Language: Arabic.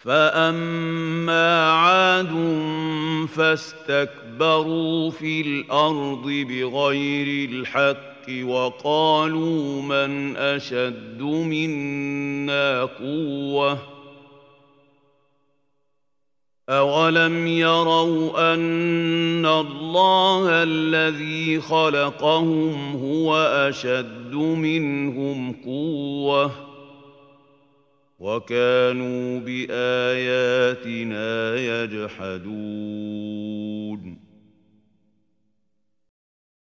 فأما عاد فاستكبروا في الأرض بغير الحق وقالوا من أشد منا قوة أولم يروا أن الله الذي خلقهم هو أشد منهم قوة وكانوا بآياتنا يجحدون